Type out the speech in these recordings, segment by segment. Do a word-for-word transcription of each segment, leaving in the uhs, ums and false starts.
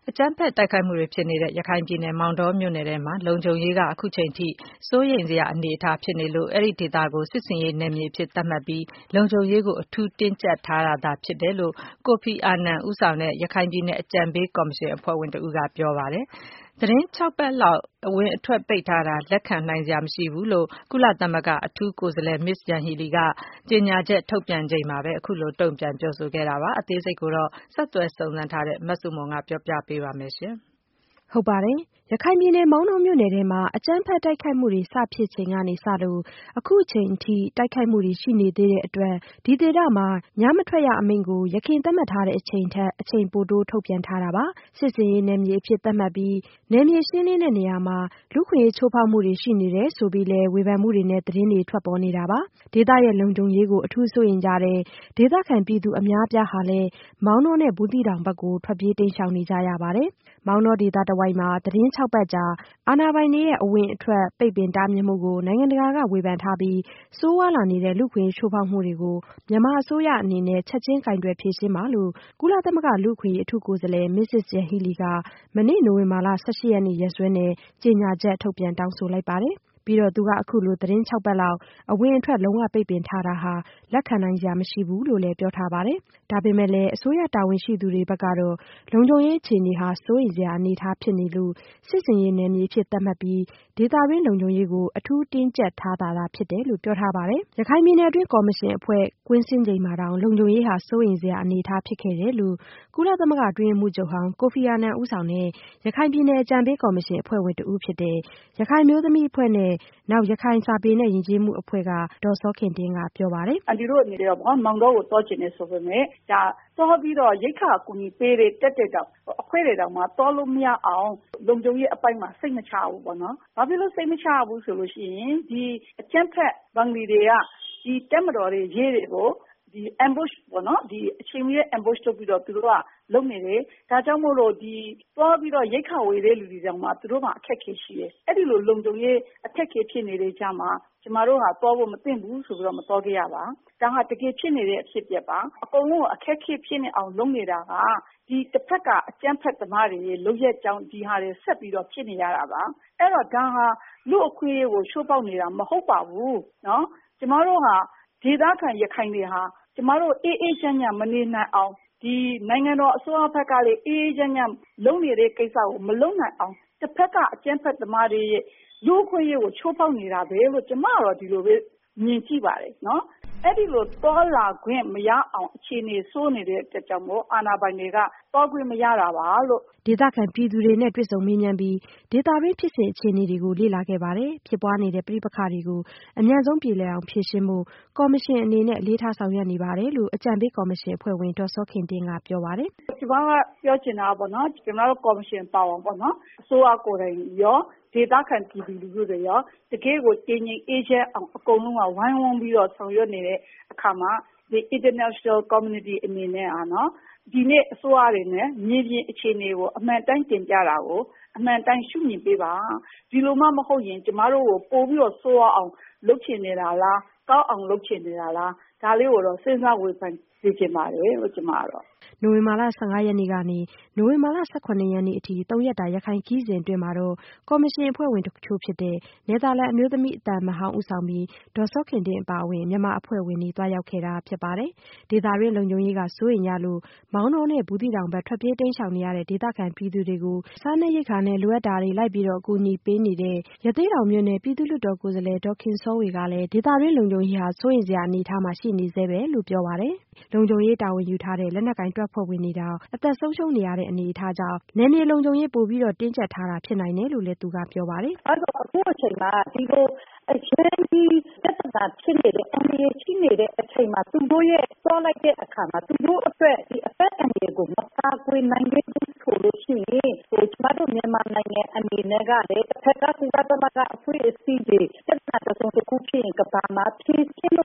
အကြမ်းဖက်တိုက်ခိုက်မှုတွေဖြစ်နေတဲ့ရခိုင်ပြည်နယ်မောင်တောမြို့နယ်ထဲမှာလုံခြုံရေးကအခုချိန်ထိစိုးရိမ်စရာအနေအထားဖြစ်နေလို့အဲဒီဒေသကိုစစ်စင်ရေးနယ်မြေအဖြစ်သတ်မှတ်ပြီးလုံခြုံရေးကိုအထူးတင်းကျပ်ထားတာသာဖြစ်တယ်လို့ကိုဖီအာနန်ဦးဆောင်တဲ့ရခိုင်ပြည်နယ်အကြံပေးကော်မရှင်အဖွဲ့ဝင်တဦးကပြောပါတယ်။သီတင်းခြောက်ပတ်လောက်အဝင်အထွက်ပိတ်ထားတာလက်ခံနိုင်စရာမရှိဘူးလို့ကုလသမဂ္ဂအထူးကိုယ်စားလှယ်မစ္စယန်ဟီလီကကြေညာချက်ထုတ်ပြန်ချိန်မှာပဲအခုလိုတုံ့ပြန်ပြောဆိုခဲ့တာပါ။အသေးစိတ်ကိုတော့ဆက်သွယ်စုံစမ်းထားတဲ့မဆုမွန်ကပြောပြပေးပါမယ်ရှင်။ဟုတ်ပါတယ်။ရခိုင်ပြည်နယ်မောင်တောမြို့နယ်ထဲမှာအကြမ်းဖက်တိုက်ခိုက်မှုတွေစဖြစ်ချိန်ကနေစလို့အခုချိန်ထိတိုက်ခိုက်မှုတွေရှိနေသေးတဲ့အတွက်ဒီဒေသမှာညမထွက်ရအမိန့်ကိုရခိုင်သတ်မှတ်ထားတဲ့အချိန်ထက်အချိန်ပိုတိုးထုတ်ပြန်ထားတာပါ။စစ်စင်ရေးနယ်မြေအဖြစ်သတ်မှတ်ပြီးနယ်မြေရှင်းလင်းတဲ့နေရာမှာလူခွင့်ရေးချိုးဖောက်မှုတွေရှိနေတယ်ဆိုပြီးလဲဝေဖန်မှုတွေနဲ့သတင်းတွေထွက်ပေါ်နေတာပါ။ဒေသရဲ့လုံခြုံရေးကိုအထူးစိုးရိမ်ကြတဲ့ဒေသခံပြည်သူအများပြားဟာလဲမောင်တောနဲ့ဘူးသီးတောင်ဘက်ကိုထွက်ပြေးတိမ်းရှောင်နေကြရပါတယ်။မောင်တောဒေသတဝိုက်မှာသတင်းခြောက်ပတ်ကြာအာဏာပိုင်တွေရဲ့အဝင်အထွက်ပိတ်ပင်တားမြစ်မှုကိုနိုင်ငံတကာကဝေဖန်ထားပြီးဆိုးဝါးလာနေတဲ့လူ့ခွင့်ရေးချိုးဖောက်မှုတွေကိုမြန်မာအစိုးရအနေနဲ့ချက်ချင်းကင်တွယ်ဖြေရှင်းပါလို့ကုလသမဂ္ဂလူ့အခွင့်အရေးအထူးကိုယ်စားလှယ်မစ္စစ်ယန်ဟီလီကမနေ့နိုဝင်ဘာလ၁၈ရက်နေ့ရက်စွဲနဲ့ကြေညာချက်ထုတ်ပြန်တောင်းဆိုလိုက်ပါတယ်။ပြီးတော့သူကအခုလိုသတင်းခြောက်ပတ်လောက်အဝင်အထွက်လုံးဝပိတ်ပင်ထားတာဟာလက်ခံနိုင်စရာမရှိဘူးလို့လည်းပြောထားပါတယ်။ဒါပေမဲ့လည်းအစိုးရတာဝန်ရှိသူတွေဘက်ကတော့လုံခြုံရေးအခြေအနေဟာစိုးရိမ်စရာအနေအထားဖြစ်နေလို့စစ်စင်ရေးနယ်မြေဖြစ်သတ်မှတ်ပြီးဒေသတွင်းလုံခြုံရေးကိုအထူးတင်းကျပ်ထားတာသာဖြစ်တယ်လို့ပြောထားပါတယ်။ရခိုင်ပြည်နယ်အတွင်းကော်မရှင်အဖွဲ့ကွင်းဆင်းချိန်မှာတောင်လုံခြုံရေးဟာစိုးရိမ်စရာအနေအထားဖြစ်ခဲ့တယ်လို့ကုလသမဂ္ဂအတွင်းရေးမှူးချုပ်ဟောင်းကိုဖီအာနန်ဦးဆောင်တဲ့ရခိုင်ပြည်နယ်အကြံပေးကော်မရှင်အဖွဲ့ဝင်တဦးဖြစ်တဲ့ရခိုင်မျိုးသမီးအဖွဲ့နဲ့နောက်ရခိုင်စာပေနဲ့ယဉ်ကျေးမှုအဖွဲ့ကဒေါ်စောခင်တင်းကပြောပါတယ်။အန်တီတို့အနေနဲ့ပေါ့မောင်တော်ကိုသွားကျင်နေဆိုပေမဲ့ဒါသွားပြီးတော့ရိတ်ခါအကူကြီးပေးတဲ့တက်တဲ့တော့အဖွဲ့တွေတောင်မှသွားလို့မရအောင်လုံခြုံရေးအပိုင်းမှာစိတ်မချဘူးပေါ့နော်။ဘာဖြစ်လို့စိတ်မချဘူးဆိုလို့ရှိရင်ဒီအကျန်းဖက်ဘင်္ဂလီတွေကဒီတက်မတော်တွေရေးတွေကိုဒီ ambush ပေါ့နော်ဒီအချိန်ကြီး ambush လုပ်ပြီးတော့သူတို့ကလုပ်နေတယ်ဒါကြောင့်မို့လို့ဒီသွားပြီးတော့ရိတ်ခါဝေတဲ့လူတွေတောင်မှသူတို့ကအခက်ခဲရှိတယ်အဲ့ဒီလိုလုံခြုံရေးအခက်ခဲဖြစ်နေတဲ့ကြမှာကျမတို့ဟာသွားဖို့မသင့်ဘူးဆိုပြီးတော့မသွားခဲ့ရပါဒါဟာတကယ်ဖြစ်နေတဲ့အဖြစ်ပြက်ပါအကုန်လုံးအခက်ခဲဖြစ်နေအောင်လုပ်နေတာကဒီတစ်ဖက်ကအကျန်းဖက်သမားတွေလုံရက်ကြောင်းဒီဟာတွေဆက်ပြီးတော့ဖြစ်နေရတာပါအဲ့တော့ဒါဟာလူအခွင့်အရေးကိုချိုးဖောက်နေတာမဟုတ်ပါဘူးเนาะကျမတို့ဟာဒေသခံရခိုင်တွေဟာကျမတို့အေးအေးချမ်းချမ်းမနေနိုင်အောင်ဒီနိုင်ငံတော်အစိုးရဘက်ကလည်းအေးအေးချမ်းချမ်းလုပ်နေတဲ့ကိစ္စကိုမလုပ်နိုင်အောင်တစ်ဖက်ကအကျန်းဖက်သမားတွေရဲ့လူအခွင့်အရေးကိုချိုးဖောက်နေတာပဲလို့ကျမကတော့ဒီလိုပဲမြင်ကြည့်ပါတယ်เนาะအဲ့ဒီလိုတော်လာခွင့်မရအောင်အခြေအနေဆိုးနေတဲ့အတွက်ကြောင့်မို့အာဏာပိုင်တွေကတော်ခွင့်မရတာပါလို့ဒေသခံပြည်သူတွေနဲ့တွေ့ဆုံမေးမြန်းပြီးဒေသတွင်းဖြစ်စဉ်အခြေအနေတွေကိုလေ့လာခဲ့ပါတယ်ဖြစ်ပွားနေတဲ့ပြည်ပခါတွေကိုအမြန်ဆုံးပြည်လည်အောင်ဖြေရှင်းဖို့ကော်မရှင်အနေနဲ့အလေးထားဆောင်ရွက်နေပါတယ်လို့အကြံပေးကော်မရှင်အဖွဲ့ဝင်ဒေါ်စောခင်တင်းကပြောပါတယ်ဒီဘာကပြောချင်တာပေါ့နော်ကျွန်တော်တို့ကော်မရှင်ပါဝင်ပေါ့နော်အစိုးရကိုယ်တိုင်ရောဒေသခံပြည်သူလူထုတွေရောတကယ်ကိုတည်ငြိမ်အေးချမ်းအောင်အကုန်လုံးကဝိုင်းဝန်းပြီးတော့ဆောင်ရွက်နေတဲ့အခါမှာဒီ international community အနေနဲ့อ่ะเนาะဒီနေ့အစိုးရတွေနဲ့မြေပြင်အခြေအနေကိုအမှန်တိုင်းတင်ပြတာကိုအမှန်တိုင်းရှုမြင်ပေးပါဒီလိုမှမဟုတ်ရင်ကျမတို့ကိုပို့ပြီးတော့ဆိုးအောင်လုပ်ချင်နေတာလားကောက်အောင်လုပ်ချင်နေတာလားဒါလေးကိုတော့စဉ်းစားဝေဖန်သိချင်ပါတယ်လို့ကျမကတော့နိုဝင်ဘာလ၁၅ရက်နေ့ကနေနိုဝင်ဘာလ၁၇ရက်နေ့အထိသုံးရက်တာရခိုင်ခီးစဉ်အတွင်းမှာတော့ကော်မရှင်အဖွဲ့ဝင်တချို့ဖြစ်တဲ့နယ်သာလန်အမျိုးသမီးအသံမဟောင်းဦးဆောင်ပြီးဒေါ်စောခင်တင်းအပါအဝင်မြန်မာအဖွဲ့ဝင်တွေတွားရောက်ခဲ့တာဖြစ်ပါတယ်။ဒေသတွင်းလုံခြုံရေးကစိုးရိမ်ရလို့မောင်တော်နဲ့ဘူးသီးတောင်ဘက်ထွက်ပြေးတိမ်းရှောင်နေရတဲ့ဒေသခံပြည်သူတွေကိုစားနပ်ရိက္ခာနဲ့လိုအပ်တာတွေလိုက်ပြီးတော့အကူအညီပေးနေတဲ့ရသေ့တောင်မြို့နယ်ပြည်သူ့လွှတ်တော်ကိုယ်စားလှယ်ဒေါ်ခင်စောဝေကလည်းဒေသတွင်းလုံခြုံရေးဟာစိုးရိမ်စရာအနေအထားမှာရှိနေသေးပဲလို့ပြောပါတယ်။လုံခြုံရေးတာဝန်ယူထားတဲ့လက်နက်ကင်တပ်ဖွဲ့ဝင်တွေတောင်အသက်ဆုံးရှုံးနေရတဲ့အနေအထားကြောင့်နယ်မြေလုံခြုံရေးပိုပြီးတော့တင်းကျပ်ထားတာဖြစ်နိုင်တယ်လို့လည်းသူကပြောပါတယ်။အဲ့တော့အခုအချိန်မှာဒီလိုအချင်းကြီးတက်တာဖြစ်နေတဲ့အန်ဒီရှိနေတဲ့အချိန်မှာသူတို့ရဲ့စောလိုက်တဲ့အခါမှာသူတို့အတွက်ဒီအသက်အန္တရာယ်ကိုမကာကွယ်နိုင်တဲ့ဆိုလို့ရှိရင်ဟိုကျမတို့မြန်မာနိုင်ငံအနေနဲ့ကလည်းတစ်ဖက်ကကုသသမဂ္ဂအဖွဲ့အစည်းတွေတက်တာတုံးတစ်ခုဖြစ်ရင်ကဘာမှဖြည့်ရှင်းလို့မ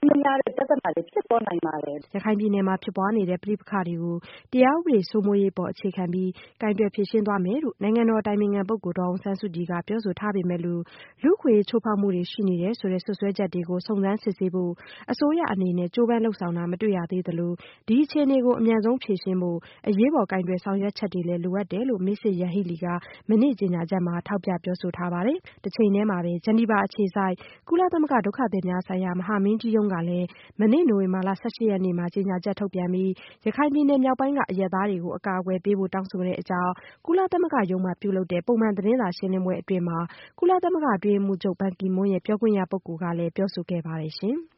မရတဲ့ပြဿနာတွေဖြစ်ပေါ်နိုင်ပါတယ်။ရခိုင်ပြည်နယ်မှာဖြစ်ပွားနေတဲ့ပဋိပက္ခတွေကိုတရားဥပဒေစိုးမိုးရေးပေါ်အခြေခံပြီးကိုင်တွယ်ဖြေရှင်းသွားမယ်လို့နိုင်ငံတော်အတိုင်ပင်ခံပုဂ္ဂိုလ်ဒေါ်အောင်ဆန်းစုကြည်ကပြောဆိုထားပေမဲ့လို့လူ့အခွင့်အရေးချိုးဖောက်မှုတွေရှိနေတယ်ဆိုတဲ့စွပ်စွဲချက်တွေကိုစုံစမ်းစစ်ဆေးဖို့အစိုးရအနေနဲ့ကြိုးပမ်းလုပ်ဆောင်တာမတွေ့ရသေးသလိုဒီအခြေအနေကိုအမြန်ဆုံးဖြေရှင်းဖို့အရေးပေါ်ကိုင်တွယ်ဆောင်ရွက်ချက်တွေလည်းလိုအပ်တယ်လို့မစ္စယန်ဟီလီကမနေ့ကြေညာချက်မှာထောက်ပြပြောဆိုထားပါတယ်။တချိန်တည်းမှာပဲဂျနီဗာအခြေစိုက်ကုလသမဂ္ဂဒုက္ခသည်များဆိုင်ရာမဟာမင်းကြီးရုံးကလည်းမနေ့နိုဝင်ဘာလ ၁၈ ရက်နေ့မှာကြေညာချက်ထုတ်ပြန်ပြီးရခိုင်ပြည်နယ်မြောက်ပိုင်းကအရပ်သားတွေကိုအကာအကွယ်ပေးဖို့တောင်းဆိုတဲ့အကြောင်းကုလသမဂ္ဂရုံးမှာပြုလုပ်တဲ့ပုံမှန်သတင်းစာရှင်းလင်းပွဲအတွင်းမှာကုလသမဂ္ဂအတွင်းရေးမှူးချုပ်ဘန်ကီမွန်းရဲ့ပြောခွင့်ရပုဂ္ဂိုလ်ကလည်းပြောဆိုခဲ့ပါတယ်ရှင်။